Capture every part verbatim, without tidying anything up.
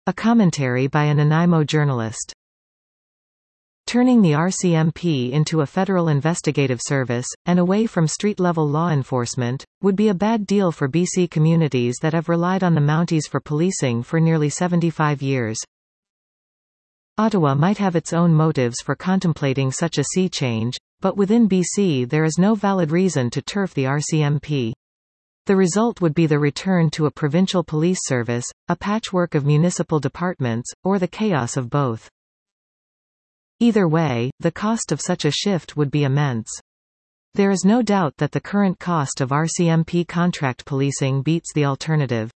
A commentary by a Nanaimo journalist. Turning the R C M P into a federal investigative service, and away from street-level law enforcement, would be a bad deal for B C communities that have relied on the Mounties for policing for nearly seventy-five years. Ottawa might have its own motives for contemplating such a sea change, but within B C there is no valid reason to turf the R C M P. The result would be the return to a provincial police service, a patchwork of municipal departments, or the chaos of both. Either way, the cost of such a shift would be immense. There is no doubt that the current cost of R C M P contract policing beats the alternative.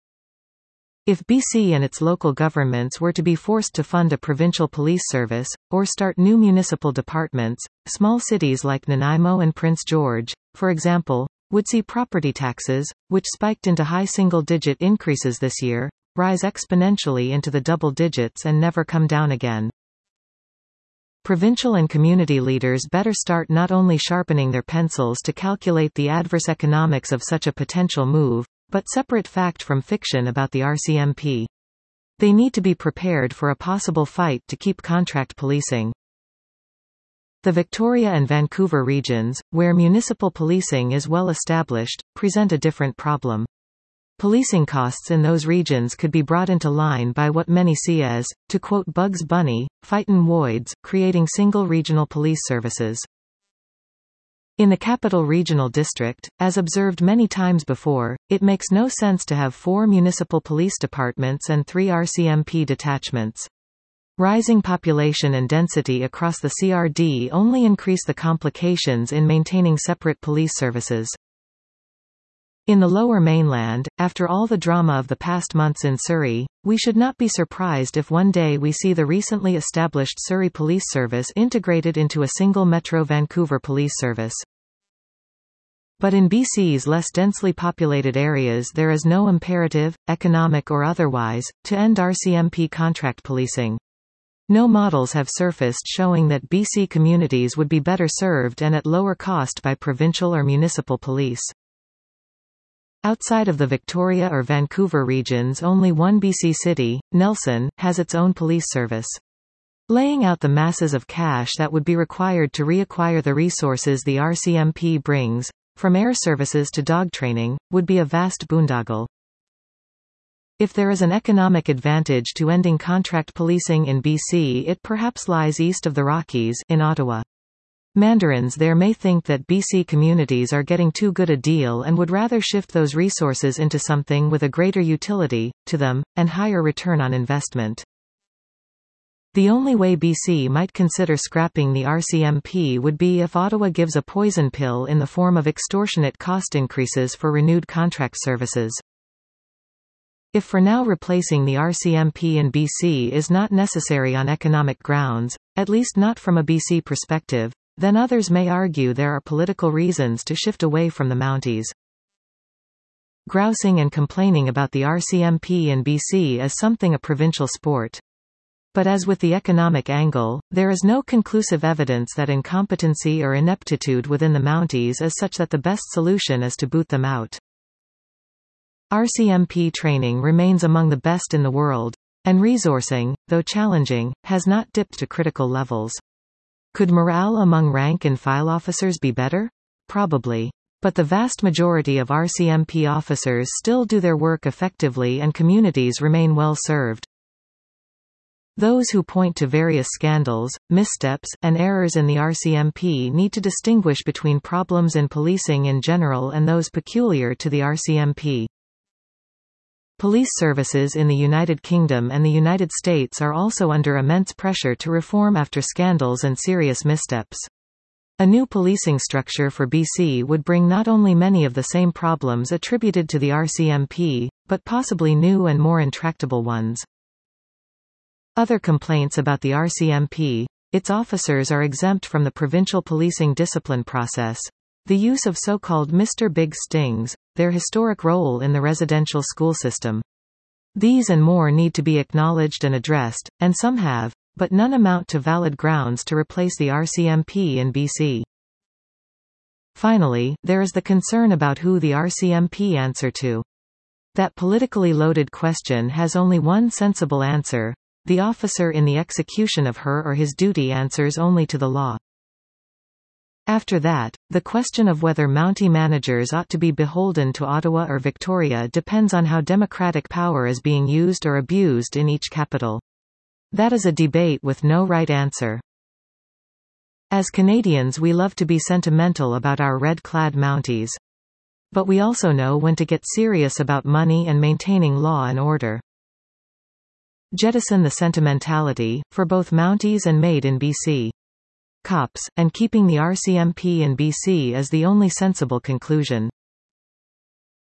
If B C and its local governments were to be forced to fund a provincial police service, or start new municipal departments, small cities like Nanaimo and Prince George, for example, would see property taxes, which spiked into high single-digit increases this year, rise exponentially into the double digits and never come down again. Provincial and community leaders better start not only sharpening their pencils to calculate the adverse economics of such a potential move, but separate fact from fiction about the R C M P. They need to be prepared for a possible fight to keep contract policing. The Victoria and Vancouver regions, where municipal policing is well established, present a different problem. Policing costs in those regions could be brought into line by what many see as, to quote Bugs Bunny, fightin' woids, creating single regional police services. In the Capital Regional District, as observed many times before, it makes no sense to have four municipal police departments and three R C M P detachments. Rising population and density across the C R D only increase the complications in maintaining separate police services. In the Lower Mainland, after all the drama of the past months in Surrey, we should not be surprised if one day we see the recently established Surrey Police Service integrated into a single Metro Vancouver police service. But in B C's less densely populated areas there is no imperative, economic or otherwise, to end R C M P contract policing. No models have surfaced showing that B C communities would be better served and at lower cost by provincial or municipal police. Outside of the Victoria or Vancouver regions, only one B C city, Nelson, has its own police service. Laying out the masses of cash that would be required to reacquire the resources the R C M P brings, from air services to dog training, would be a vast boondoggle. If there is an economic advantage to ending contract policing in B C, it perhaps lies east of the Rockies, in Ottawa. Mandarins there may think that B C communities are getting too good a deal and would rather shift those resources into something with a greater utility, to them, and higher return on investment. The only way B C might consider scrapping the R C M P would be if Ottawa gives a poison pill in the form of extortionate cost increases for renewed contract services. If for now replacing the R C M P in B C is not necessary on economic grounds, at least not from a B C perspective, then others may argue there are political reasons to shift away from the Mounties. Grousing and complaining about the R C M P in B C is something a provincial sport. But as with the economic angle, there is no conclusive evidence that incompetency or ineptitude within the Mounties is such that the best solution is to boot them out. R C M P training remains among the best in the world, and resourcing, though challenging, has not dipped to critical levels. Could morale among rank-and-file officers be better? Probably. But the vast majority of R C M P officers still do their work effectively and communities remain well served. Those who point to various scandals, missteps, and errors in the R C M P need to distinguish between problems in policing in general and those peculiar to the R C M P. Police services in the United Kingdom and the United States are also under immense pressure to reform after scandals and serious missteps. A new policing structure for B C would bring not only many of the same problems attributed to the R C M P, but possibly new and more intractable ones. Other complaints about the R C M P: its officers are exempt from the provincial policing discipline process, the use of so-called Mister Big stings, their historic role in the residential school system. These and more need to be acknowledged and addressed, and some have, but none amount to valid grounds to replace the R C M P in B C. Finally, there is the concern about who the R C M P answer to. That politically loaded question has only one sensible answer. The officer in the execution of her or his duty answers only to the law. After that, the question of whether Mountie managers ought to be beholden to Ottawa or Victoria depends on how democratic power is being used or abused in each capital. That is a debate with no right answer. As Canadians, we love to be sentimental about our red-clad Mounties. But we also know when to get serious about money and maintaining law and order. Jettison the sentimentality, for both Mounties and Made in B C. Cops, and keeping the R C M P in B C is the only sensible conclusion.